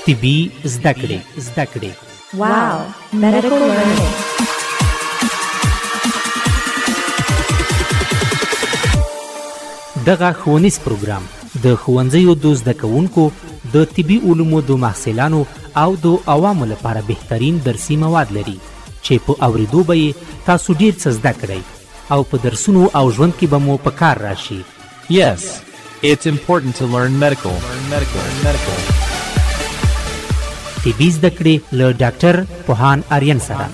طبي زده کړې. واو medical learning. دغه ښوونیز پروګرام د ښوونځیو د زده کوونکو د طبي علومو د محصلانو او د عوامو لپاره بهترین درسي مواد لري چې په اوریدو به یې تاسو ډیر څه زده کړئ او په درسونو او ژوند کې به مو په کار راشي. Yes, it's important to learn medical. طبي زده کړې له ډاکټر پوهان آریان سره.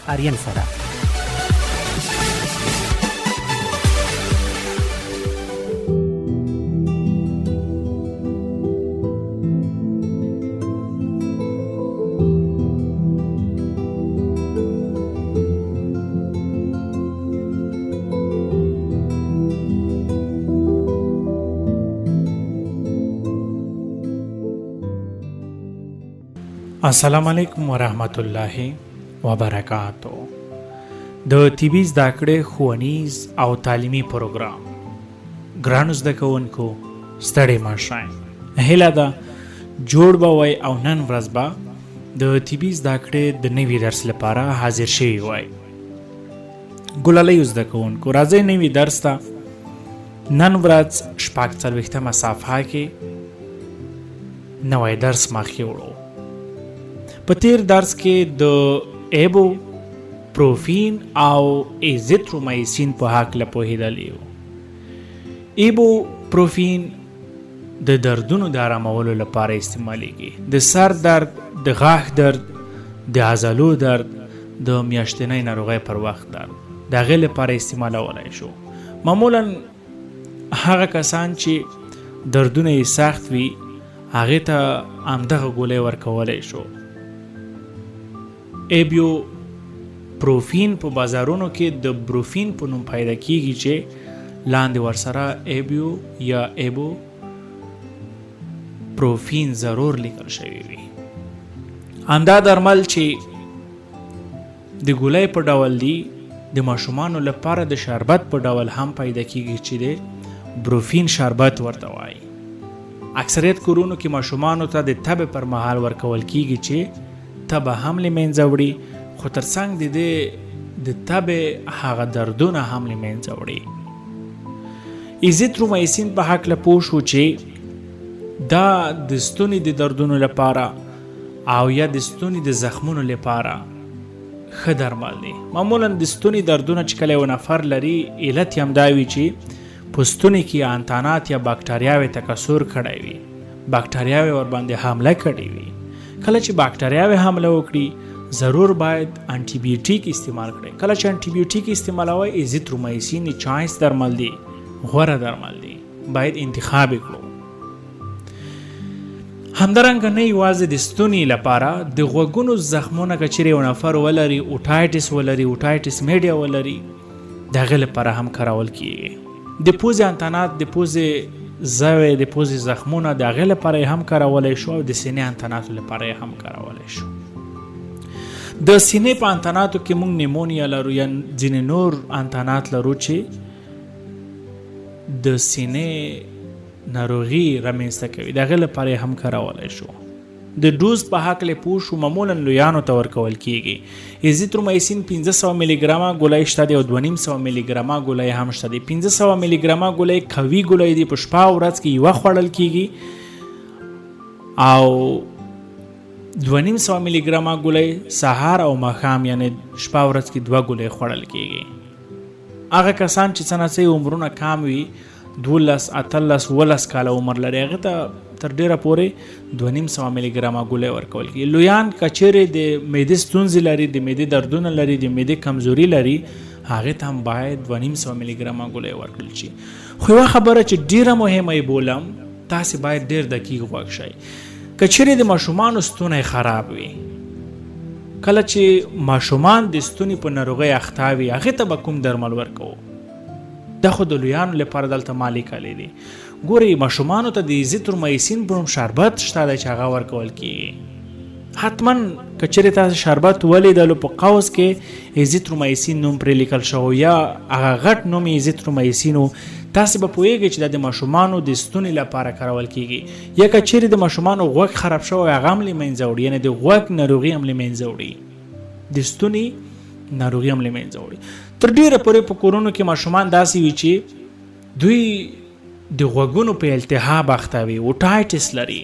السلام علیکم ورحمت الله وبرکاتو. د طبي زده کړې ښوونیز او تعلیمي پروګرام ګرانو زده کوونکو ستړي مه شئ. هیله ده جوړ به وئ او نن ورځ به د طبي زده کړې د نوي درس لپاره حاضر شوي وئ. ګلالیو زده کوونکو راځئ نوي درس ته. نن ورځ 46مه صفحه کې نوی درس مخکې وړو. په تیر درس کې د ایبو پروفین او ایزیترومایسین په هکله پوهېدلی وو. ایبو پروفین د دردونو د آرامولو لپاره استعمالیږي. د سر درد، د غاښ درد، د عضلو درد، د میاشتنۍ ناروغۍ پر وخت درد د هغې لپاره استعمالولی شو. معمولا هغه کسان چې دردونه یې سخت وي هغې ته همدغه ګولۍ ورکولی شو. ایبو پروفین په بازارونو کې د بروفین په نوم پیدا کیږي چې لاندې ورسره ایبو یا ایبو پروفین ضرور لیکل شوی وي. همدا درمل چې د ګولۍ په ډول دي د ماشومانو لپاره د شربت په ډول هم پیدا کیږي چې د بروفین شربت ورته وایي. اکثریت کورونو کې ماشومانو ته د تبې پر مهال ورکول کیږي چې تبه هم له منځه وړي، خو ترڅنګ د تبې هغه دردونه هم له منځه وړي. ایزیترومایسین په هکله پوه شو چې دا د ستوني د دردونو لپاره او یا د ستوني د زخمونو لپاره ښه درمل دی. معمولا د ستوني دردونه چې کله یو نفر لري علت یې همدا وي چې په ستوني کې انتانات یا باکتریاوې تکثر کړی وي، باکتریاوې ورباندې حمله کړې وي. کله چې باکتریاوې حمله وکړي ضرور باید انټي بیوټیک استعمال کړئ. کله چې انټي بیوټیک استعمالوئ ایزیترومایسین چایس درمل دی، غوره درمل دی، باید انتخاب کړو. همدارنګه نه یوازې د ستوني لپاره د غوږونو زخمونه که چیرې یو نفر ولري، اوټایټس ولري، اوټایټس میډیا ولري، د هغې لپاره هم کارول کیږي. د پوزې انتانات، د پوزې زوی، د پوزې زخمونه د هغې لپاره هم کارولی شو او د سینې انتاناتو لپاره هم کارولی شو. د سینې په انتاناتو کې موږ نیمونیا لرو یا ځینې نور انتانات لرو چې د سینې ناروغي رامنځته کوي، د هغې لپاره هم کارولی شو. د ډوز په هکله پوه شو. معمولا لویانو ته ورکول کیږي. ایزیترومایسین 500 ملي ګرامه ګولۍ شته دی او 250 ملي ګرامه ګولۍ هم شته دی. 500 ملي ګرامه ګولۍ قوي ګولۍ دی، په شپه او ورځ کې یوه خوړل کیږي او 250 ملي ګرامه ګولۍ سهار او ماښام یعنی شپه او ورځ کې 2 ګولۍ خوړل کیږي. هغه کسان چې څه ناڅه عمرونه کم وي، 12 18 19 کاله عمر لري، هغه ته تر ډیره پورې 250 ملي ګرامه ګولۍ ورکول کیږي. لویان که چیرې د معدې ستونزې لري، د معدې دردونه لري، د معدې کمزوري لري، هغې ته هم باید 250 ملي ګرامه ګولۍ ورکړل شي. خو یوه خبره چې ډیره مهمه یې بولم، تاسې باید ډیر دقیق غوږ شئ. که چیرې د ماشومانو ستونی خراب وي، کله چې ماشومان د ستوني په ناروغۍ اخته وي، هغې ته به کوم درمل ورکوو؟ دا خو د لویانو لپاره دلته ما لیکلی دی. ګورئ، ماشومانو ته د ایزیترومایسین په نوم شربت شته دی چې هغه ورکول کیږي. حتما که چیرې تاسو شربت ولیدلو په قوس کې ایزیترومایسین نوم پرې لیکل شوی یا هغه غټ نوم ایزیترومایسین و، تاسو به پوهیږئ چې د ماشومانو د ستوني لپاره کارول کیږي یا که چیرې د ماشومانو غوږ خراب شوی هغه هم له منځه وړي یعنی د غوږ ناروغي هم له منځه وړي د ستوني ناروغي هم له منځه وړي تر ډیره پورې په کورونو کې ماشومان داسې وي چې دوی د غوږونو په التهاب اخته وي اوټایټس لري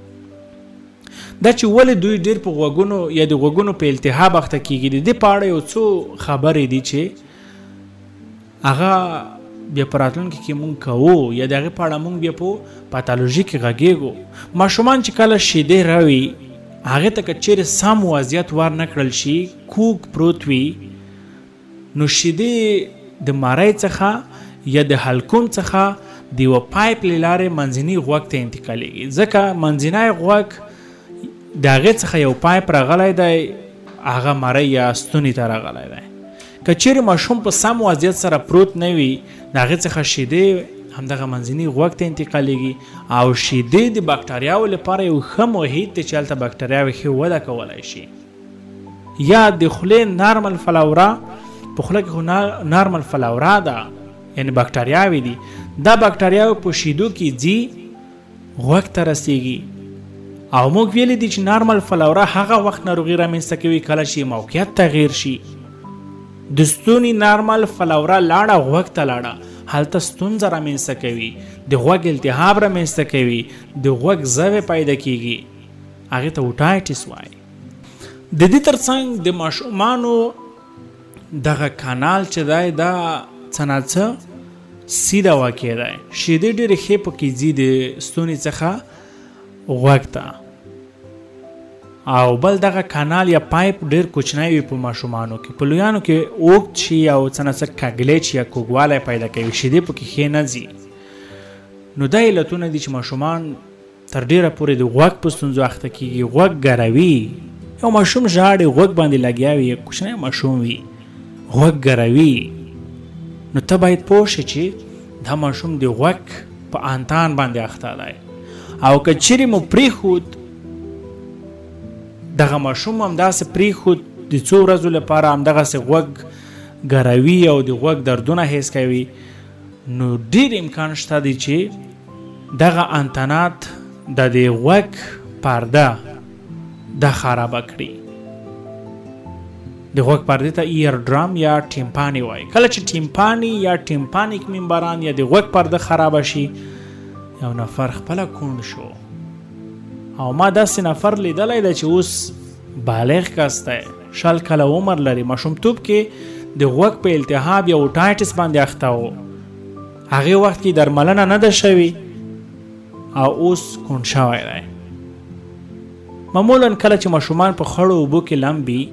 دا چې ولې دوی ډیر په غوږونو یا د غوږونو په التهاب اخته کیږي د دې په اړه یو څو خبرې دي چې هغه بیا پراتلونکي کې مونږ کوو یا دغه په اړه مونږ بیا په پاتالوژي کې غږیږو ماشومان چې کله شیدې راوي هغه ته که چیرې سم وضعیت ور نه کړل شي کوک پروت وي نو شیدې د مارۍ څخه یا د حلقوم څخه د یو پایپ له لارې منځني غوږ ته انتقالېږي ځکه منځنی غوږ د هغې څخه یو پایپ راغلی دی هغه مارۍ یا ستوني ته راغلی دی که چیرې ماشوم په سم وضعیت سره پروت نه وي د هغې څخه شیدې همدغه منځني غوږ ته انتقالېږي او شیدې د باکتریاو لپاره یو ښه محیط دی چې هلته باکتریاوې ښې وده کولی شي یا د خولې نارمل فلورا په خوله کې خو نارمل فلورا ده یعنی باکتریاوې دي دا باکتریاوې په شیدو کې ځي غوږ ته رسیږي او موږ ویلی دي چې نارمل فلورا هغه وخت ناروغي رامنځته کوي کله چې موقعیت تغییر شي د ستوني نارمل فلورا لاړه غوږ ته لاړه هلته ستونزه رامنځته کوي د غوږ التهاب رامنځته کوي د غوږ زوی پیدا کیږي هغې ته اوټایټس وایي د دې ترڅنګ د ماشومانو دغه کانال چې دی دا څه نه څه سیده واقع دی شیدې ډېرې ښې پکې ځي د ستوني څخه غوږ ته او بل دغه کانال یا پایپ ډیر کوچنی وي په ماشومانو کې په لویانو کې اوږد شي او څه نه څه کږلېچ یا کوږوالی پیدا کوي شیدې پکې ښې نه ځي نو دا علتونه دي چې ماشومان تر ډیره پورې د غوږ په ستونزو اخته کېږي غوږ ګروي یو ماشوم ژاړي غوږ باندې لګیا وي کوچنی ماشوم وي غوږ ګروي نو ته باید پوه شې چې دا ماشوم د غوږ په انتان باندې اخته دی او که چیرې مو پرېښود دغه ماشوم هم داسې پرېښود د څو ورځو لپاره همدغسې غوږ ګروي او د غوږ دردونه حس کوي نو ډېر امکان شته دی چې دغه انتنات د دې غوږ پرده دا خرابه کړي د غوږ پردې ته ایر ډرام یا ټیمپانی وایي کله چې ټیمپانی یا ټیمپانیک ممبران یا د غوږ پرده خرابه شي یو نفر خپله کونډ شو او ما داسې نفر لیدلی دی چې اوس بالغ کس دی 60 کاله عمر لري ماشومتوب کې د غوږ په التهاب یا اوټایټس باندې اخته و هغې وخت کې درملنه نه ده شوې او اوس کونډ شوی دی معمولا کله چې ماشومان په خړو اوبو کې لمبي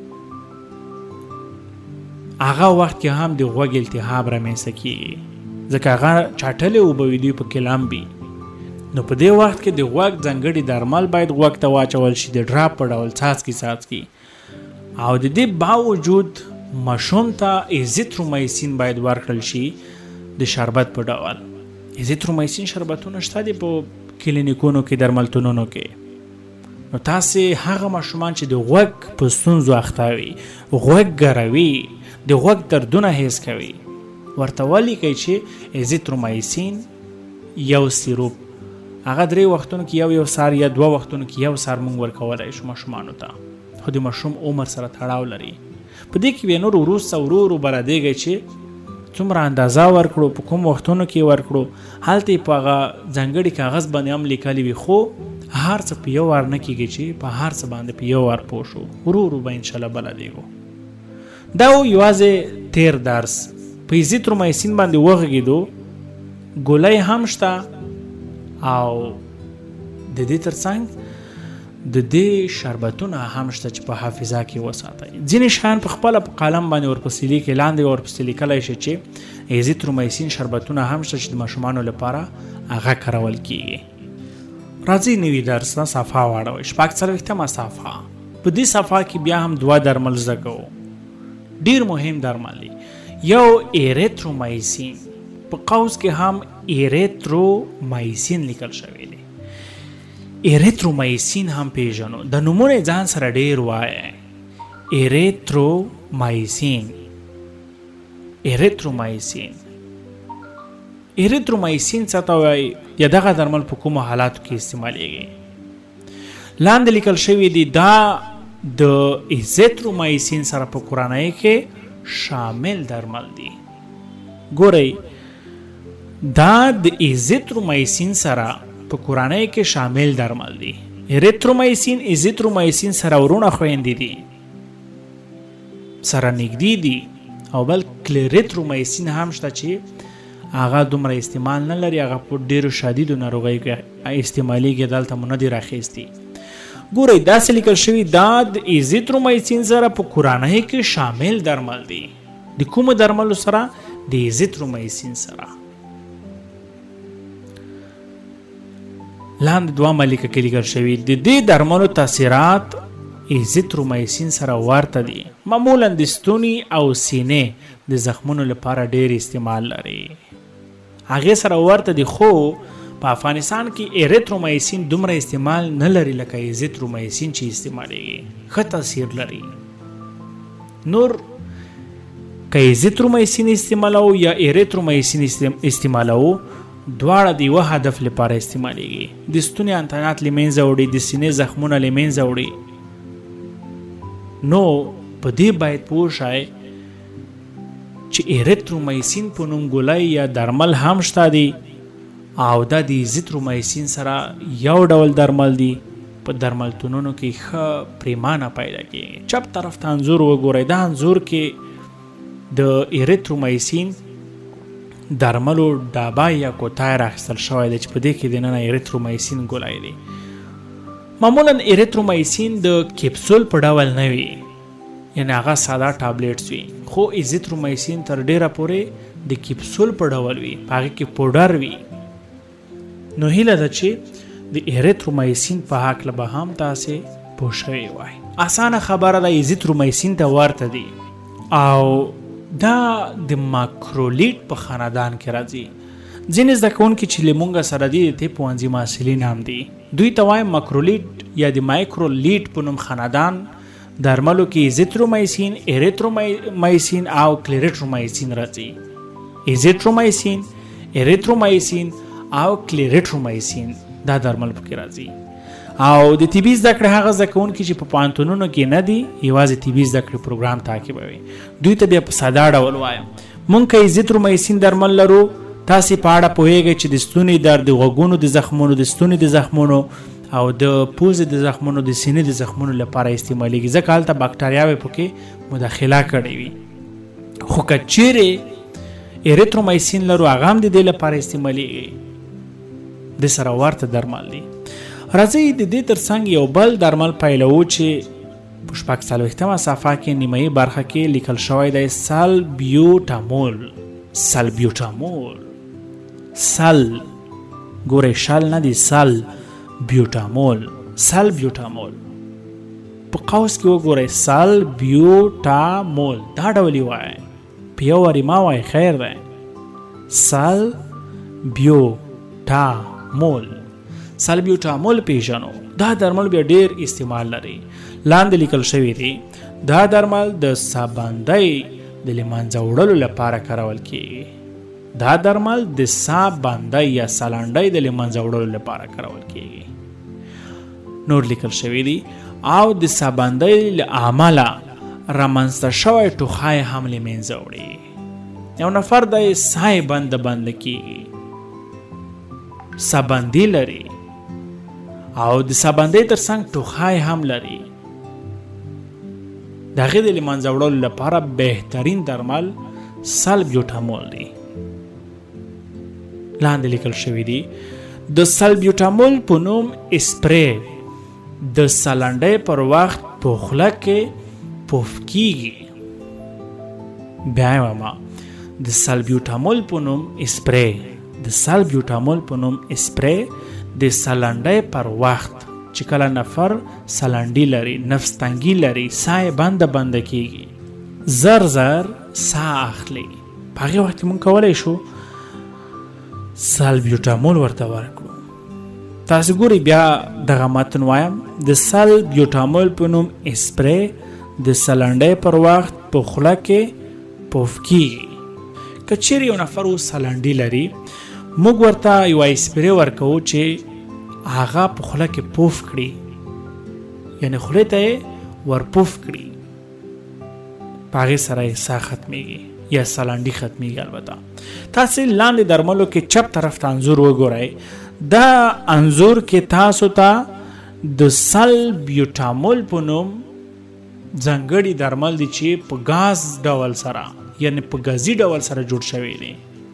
هغه وخت کې هم د غوږ التهاب رامنځته کېږي ځکه هغه چاټلې اوبه وي دوی پکې لمبي نو په دې وخت کې د غوږ ځانګړي درمل باید غوږ ته واچول شي د ډراپ په ډول څاڅکي او د دې باوجود ماشوم ته ایزیترومایسین باید ورکړل شي د شربت په ډول ایزیترومایسین شربتونه شته دي په کلینیکونو کې درملتونونو کې نو تاسې هغه ماشومان چې د غوږ په ستونزو اخته وي غوږ ګروي د غوږ دردونه حس کوي ورته ولیکئ چې ایزیترومایسین یو سیروپ هغه 3 وختونو کې یو سار یا 2 وختونو کې یو سار مونږ ورکولای شو ماشومانو ته خو د ماشوم عمر سره تړاو لري په دې کې نور وروسته ورو برادېږي چې څومره اندازه ورکړو په کوم وختونو کې ورکړو هلته په هغه ځانګړي کاغذ باندې هم لیکلي وي خو هر څه په یو وار نه کېږي چې په هر څه باندې په یو وار پوه شو ورو به انشاءالله بلدېږو دا یوازې تیر درس په ایزیترومایسین باندې وغږېدو ګولۍ هم شته او د دې ترڅنګ د دې شربتونه هم شته چې په حافظه کې وساتئ ځینې شیان په خپله په قلم باندې ورپسې لیکئ لاندې ورپسې لیکلی شي چې ایزیترومایسین شربتونه هم شته چې د ماشومانو لپاره هغه کارول کیږي راځئ نوي درس نه صفحه واړوئ 46مه صفحه په دې صفحه کې بیا هم 2 درمل زده کوو ډېر مهم درمل دي یو ایریترومایسین په قوس کې هم ایریترومایسین لیکل شوی دی ایریترومایسین هم پیژنو د نومونه ځان سره ډیر وایي ایریترومایسین اریترومایسین څه ته وایي یا دغه درمل په کومو حالاتو کې استعمالیږي. لاندې لیکل شوي دي دا د ایزیترومایسین سره په کورنۍ کې شامل درمل دي. ګورئ دا د ایزیترومایسین سره په کورنۍ کې شامل درمل دي. اریترومایسین ایزیترومایسین سره ورونه خویندې دي، سره نږدې دي، او بل کلریترومایسین هم شته چې هغه دومره استعمال نه لري، هغه په ډیرو شدیدو ناروغیو کې استعمالیږي، دلته مو نه دي راخیستي. ګورئ داسې لیکل شوي دا د ایزیترومایسین سره په کورنۍ کې شامل درمل دي. د کومو درملو سره؟ د ایزیترومایسین سره. لاندې دویمه لیکه کې لیکل شوي د دې درملو تاثیرات ایزیترومایسین سره ورته دي. معمولا د ستوني او سینې د زخمونو لپاره ډیر استعمال لري. هغې سره ورته دي، خو په افغانستان کې اریترومایسین دومره استعمال نه لري لکه ایزیترومایسین چې استعمالیږي. ښه تاثیر لري. نور که ایزیترومایسین استعمالو یا اریترومایسین استعمالو، دواړه د یوه هدف لپاره استعمالیږي. د ستوني انتانات له منځه وړي، د سینې زخمونه له منځه وړي. نو په دې باید پوه شئ چې اریترومایسین په نوم ګولۍ یا درمل هم شته دي، او دا د ایزیترومایسین سره یو ډول درمل دي. په درملتونونو کې ښه پریمانه پیدا کېږي. چپ طرف ته انځور وګورئ. دا انځور کې د اریترومایسین درملو ډابه یا کوتای راخیستل شوی دی چې په دې کې دننه اریترومایسین ګولۍ دی. معمولا اریترومایسین د کپسول په ډول نه وي، یعنی هغه ساده ټابلیټس وي، خو ایزیترومایسین تر ډیره پورې د کپسول په ډول وي، په هغې کې پوډر وي. نو هیله ده چې د اریترومایسین په هکله به هم تاسې پوه شوي وای. اسانه خبره ده، ایزیترومایسین ته ورته دي، او دا د ماکرولیټ په خاندان کې راځي. ځینې زده کوونکي چې له مونږ سره دي د طب پوهنځي محصلین هم دي، دوی ته وایم ماکرولیټ یا د مایکرولیټ په نوم خاندان درملو کې ایزیترومایسین، اریترومایسین او کلریټرومایسین راځي. ایزیترومایسین، اریترومایسین او کلریټرومایسین دا درمل پکې راځي. او د طبي زده کړې هغه زده کوونکي چې په پوهنتونونو کې نه دي، یوازې طبي زده کړې پروګرام تعقیبوي، دوی ته بیا په ساده ډول وایم مونږ که ایزیترومایسین درمل لرو، تاسې په اړه پوهیږئ چې د ستوني درد، د غوږونو د زخمونو، د ستوني د زخمونو او د پوزې د زخمونو، د سینې د زخمونو لپاره استعمالیږي، ځکه هلته باکتریاوې پکې مداخله کړې وي. خو که چیرې اریترومایسین لرو، هغه هم د دې لپاره استعمالیږي. د سره ورته درمل دي. راځئ د دې ترڅنګ یو بل درمل پیلوو چې په 46مه صفحه کې نیمایي برخه کې لیکل شوی دی، سالبیوټامول. سالبیوټامول، سل ګورئ شل نه دی، سل بیوټامول. سالبیوټامول په قوس کې وګورئ، سالبیوټامول دا ډول یې وایي، په یو وارې ما وایي خیر دی. سالبیوټامول، سالبیوټامول پیژنو. دا درمل بیا ډیر استعمال لري. لاندې لیکل شوی دی دا درمل د سابندۍ د له منځه وړلو لپاره کارول کیږي. دا درمل د سابندۍ یا سالنډۍ د له منځه وړلو لپاره کارول کیږي. نور لیکل شوی دی او د سابندۍ له امله رامنځته شوی ټوخی هم له منځه وړي. یو نفر د سای بند کیږي، سابندۍ لري او د سابندۍ ترڅنګ ټوخی هم لري. د هغې د له منځه وړلو لپاره بهترین درمل سالبیوټامول دی. لاندې لیکل شوی دی د سالبیوټامول په نوم اسپری د سالنډۍ پر وخت په خوله کې پوف کیږي. بیا وایم د سالبیوټامول په نوم اسپری، د سالبیوټامول په نوم اسپری د سالنډۍ پر وخت چې کله نفر سالنډي لري، نفس تنګي لري، ساه بند کیږي، زر زر ساه اخلي، په هغې وخت کې مونږ کولی شو سالبیوټامول ورته ورکړو. تاسې ګورئ بیا دغه متن وایم، د سالبیوټامول په نوم اسپری د سالنډۍ پر وخت په خوله کې پوف کیږي. که چیرې یو نفر اوس سالنډي لري، موږ ورته یو اسپری ورکو چې هغه په خوله کې پوف کړي، یعنی خولې ته ور پوف کړي، په هغې سره یې ساه ختمیږي یا سالانډي ختمیږي. البته تاسې لاندې درملو کې چپ طرف ته انځور وګورئ. دا انځور کې تاسو ته د سلبیوټامول په نوم ځانګړي درمل دي چې په غاز ډول سره یعنی په غازي ډول سره جوړ شوی دي،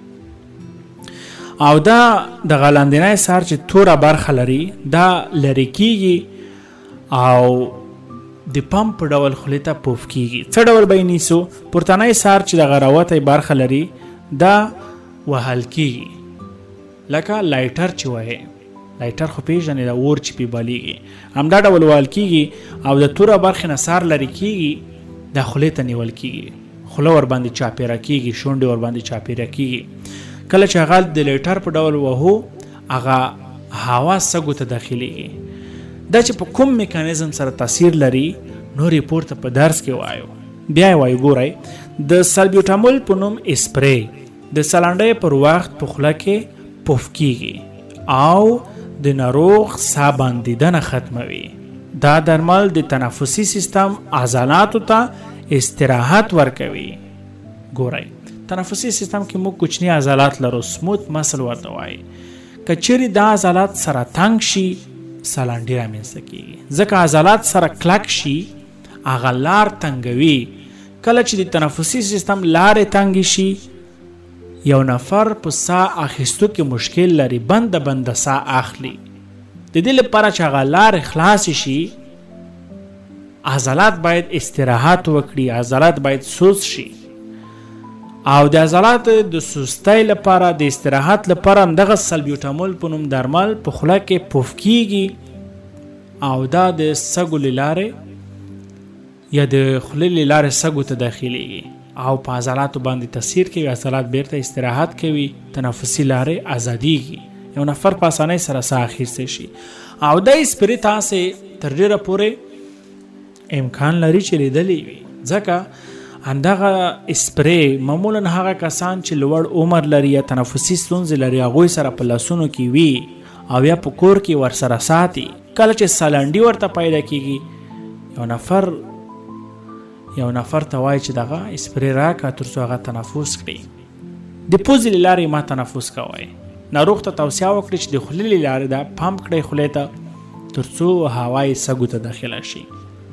او دا د غلاندینای سار چې توره برخه لري دا لري کیږي او د پمپ په ډول خولې ته پوف کیږي. څه ډول به یې نیسو؟ پورتنی سار چې د غراوتی برخه لري دا وهل کیږي لکه لایټر چې وایي، لایټر خو پیژنې د اور چې پې بلیږي، همدا ډول وهل کیږي او د توره برخې نه سار لرې کیږي، دا خولې ته نیول کیږي، خوله ورباندې چاپیره کیږي، شونډې ورباندې چاپیره کیږي. کله چې هغه د لیټر په ډول وهو هغه هوا سږو ته داخليږي. دا چې په کوم میکانیزم سره تاثیر لري نو ریپورت په درس کې وایو. بیا یې وایو ګورئ د سلبیوټامول په نوم اسپری د سلانډۍ پر وخت په خوله کې پوف کیږي او د ناروغ ساه بندیدنه ختموي. دا درمل د تنفسي سیستم عضلاتو ته استراحت ورکوي. ګورئ تنفسي سیستم کې موږ کوچني عضلات لرو، سموت مسل ورته وایي. که چیرې دا عضلات سره تنګ شي سالانډي رامنځته کیږي، ځکه عضلات سره کلک شي هغه لار تنګوي. کله چې د تنفسي سیستم لارې تنګ شي یو نفر په ساه اخیستو کې مشکل لري، بنده ساه اخلي. د دې لپاره چې هغه لارې خلاص شي عضلات باید استراحت وکړي، عضلات باید سوز شي، او د عضلات د سستۍ لپاره د استراحت لپاره دغه سلبیوټامول په نوم درمل په خوله کې پوف کیږي او دا د سږو له لارې یا د خولې له لارې سږو ته داخليږي او په عضلاتو باندې تاثیر کوي، عضلات بیرته استراحت کوي، تنفسي لارې ازاديږي، یو نفر په اسانۍ سره ساه اخیستی شي. او دا اسپری تاسې تر ډیره پورې امکان لري چې لیدلی وي، ځکه همدغه اسپری معمولا هغه کسان چې لوړ عمر لري یا تنفسي ستونزې لري هغوی سره په لاسونو کې وي او یا په کور کې ورسره ساتي. کله چې سالانډي ورته پیدا کیږي یو نفر ته وایي چې دغه اسپری راکړه تر څو هغه تنفس کړي. د پوزې له لارې ما تنفس کوئ. ناروغ ته توصیه وکړي چې د خولې له لارې دا پمپ کړئ خولې ته تر څو هوا یې سږو ته داخله شي.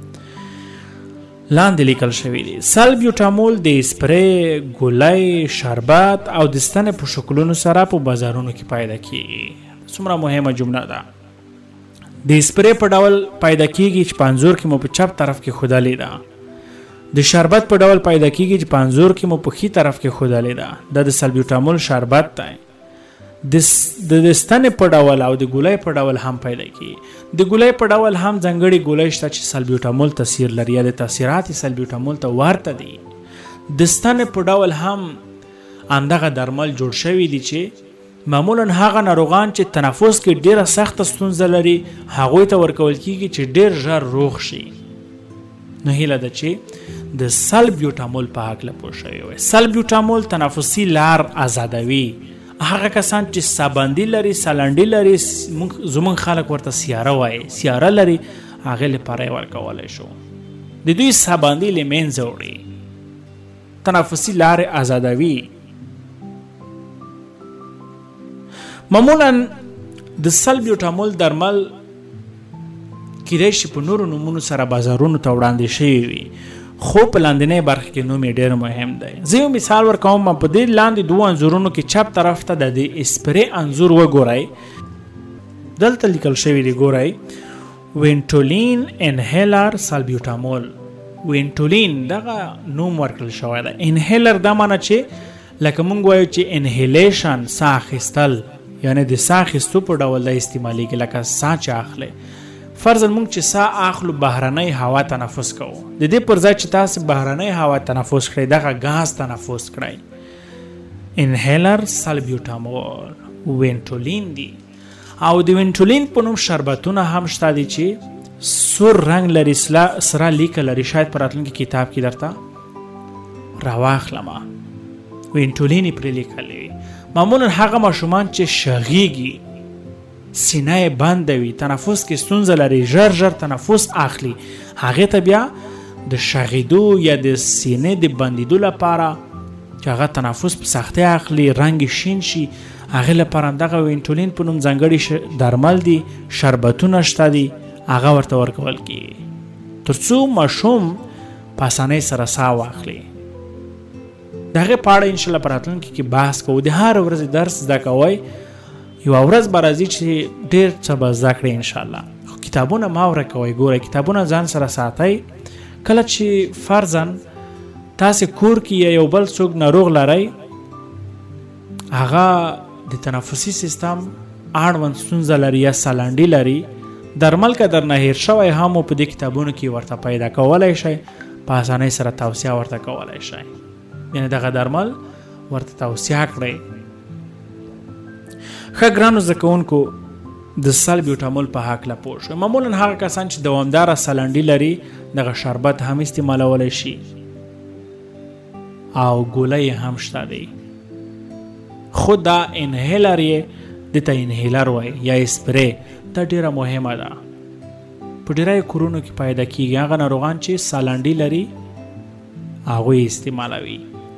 لاندې لیکل شوی دی سلبیوټامول د اسپری، ګولۍ، شربت او د ستنې په شکلونو سره په بازارونو کې پیدا کیږي. څومره مهمه جمله ده. د اسپری په ډول پیدا کیږي چې په انځور کې مو په چپ طرف کې ښودلې ده. د شربت په ډول پیدا کیږي چې په انځور کې مو په ښي طرف کې ښودلې ده. دا د سلبیوټامول شربت دی. د ستنې په ډول او د ګولۍ په ډول هم پیدا کیږي. د ګولۍ په ډول هم ځانګړي ګولۍ شته چې سلبیوټامول تاثیر لري یا د تاثیرات سلبیوټامول ته ورته دي. د ستنې په ډول هم همدغه درمل جوړ شوي دي چې معمولا هغه ناروغان چې تنفس کې ډیره سخته ستونزه لري هغوی ته ورکول کیږي چې ډیر ژر روغ شي. نو هیله ده چې د سلبیوټامول په هکله پوه شوي وئ. سلبیوټامول تنفسي لار آزادوي. هغه کسان چې سابندي لري، سالانډي لري، زمونږ خلک ورته سیاره وایي، سیاره لري، هغې لپاره یې ورکولی شو. د دوی سابندي له منځه وړي، تنفسي لارې آزادوي. معمولا د سلبیوټامول درمل کیدای شي په نورو نومونو سره بازارونو ته وړاندې شوي وي، خو په لاندنۍ برخه کې نوم یې ډېر مهم دی. زه یو مثال ورکوم. په دې لاندې دوه انځورونو کې چپ طرف ته د اسپری انځور وګورئ. دلته لیکل شوی دی ګورئ وینټولین انهیلر سلبیوټامول. وینټولین دغه نوم ورکړل شوی دی. انهیلر دا معنی چې لکه مونږ وایو چې انهیلیشن ساه اخیستل، یعنی د ساه اخیستو په ډول د استعمالیږي لکه ساه چې اخلي. فرضاً مونږ چې ساه اخلو بهرنۍ هوا تنفس کوو، د دې پر ځای چې تاسو بهرنۍ هوا تنفس کړئ دغه غاز تنفس کړئ. انهیلر سلبیوټامول وینټولین دی. او د وینټولین په نوم شربتونه هم شته دي چې سور رنگ لري، سره لیکل لري. شاید په راتلونکي کتاب کې درته راواخلم. وینټولین پرې لیکلی وي. معمولا هغه ماشومان چې شغیږي، سینه بنده وي، تنفس کې ستونزه لري، ژر ژر تنفس اخلي، هغه ته بیا د شغیدو یا د سینې د بندیدو لپاره چې هغه تنفس په سختۍ اخلي، رنګ شین شي، هغه لپاره دغه وینټولین په نوم ځانګړي درمل دي، شربتونه شته دي، هغه ورته ورکول کیږي ترڅو ماشوم په اسانۍ سره ساه واخلي. دغه په اړه انشاءالله په راتلونکي کې بحث کوو. د هر ورځې درس زده کوئ، یوه ورځ به راځي چې ډېر څه به زده کړئ انشاءالله. خو کتابونه مه ورکوئ. ګورئ کتابونه ځان سره ساتئ. کله چې فرضاً تاسې کور کې یا یو بل څوک ناروغ لرئ، هغه د تنفسي سیستم اړوند ستونزه لري یا سالنډي لري، درمل که درنه هیر شوی هم په دې کتابونو کې ورته پیدا کولی شئ، په اسانۍ سره توصیه ورته کولی شئ. یعنې دغه درمل ورته توصیه کړئ. ښه ګرانو زده کوونکو، د سلبیوټامول په هکله پوه شوئ. معمولا هغه کسان چې دوامداره سالنډي لري دغه شربت هم استعمالولی شي او ګوله یې هم شته دی. خو دا انهیلر یې دته انهیلر وایي یا اسپری، دا ډیره مهمه ده. په ډیری کورونو کې پیدا کیږي. هغه ناروغان چې سالنډي لري هغوی استعمالوي.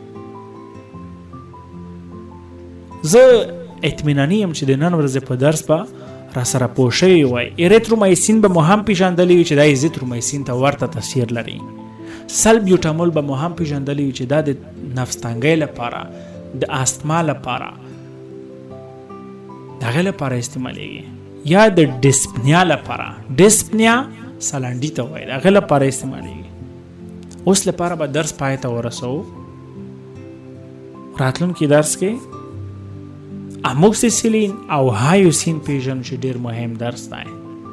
زه اطمیناني یم چې د نن ورځې په درس به را سره پوه شوي وای. اریترومایسین به مو هم پیژندلی وي چې دا ایزیترومایسین ته ورته تاثیر لري. سلبیوټامول به مو هم پیژندلی وي چې دا د نفس تنګۍ لپاره، د استما لپاره، دغه لپاره استعمالیږي. یا د ډسپنیا لپاره، ډسپنیا سالنډي ته وایي، دغه لپاره استعمالیږي. اوس لپاره به درس پای ته ورسوو. راتلونکي درس کې اموکسیسیلین او هایوسین پیژنو چې ډیر مهم درس دی.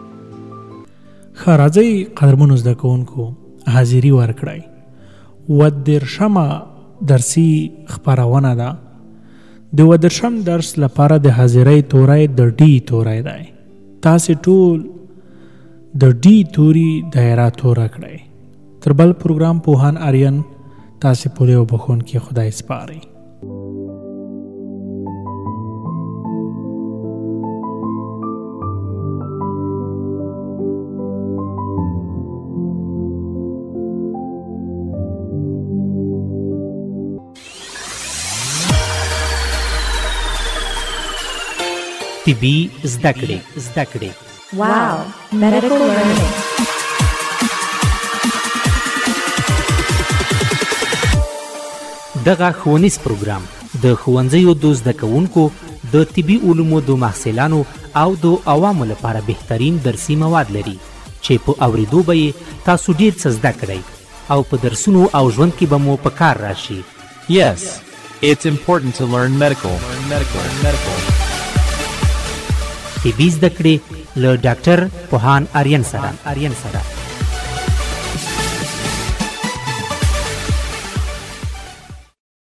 ښه راځئ قدرمنو زده کوونکو، حاضري ورکړئ. 30 درسي خپرونه ده. د 30 درس لپاره د حاضرۍ توری د ډي توری دی. تاسې ټول د ډي توري دایره توره کړئ. تر بل پروګرام پوهان آریان تاسې پورې او بخښونکي خدای سپارئ. طبي زده کړې. Wow, medical learning. دغه ښوونیز پروګرام د ښوونځیو د زده کوونکو، د طبي علومو د محصلانو او د عوامو لپاره بهترین درسي مواد لري چې په اوریدو به یې تاسو ډیر څه زده کړئ او په درسونو او ژوند کې به مو په کار راشي. Yes, it's important to learn medical. طبي زده کړې له ډاکټر پوهان آریان سره.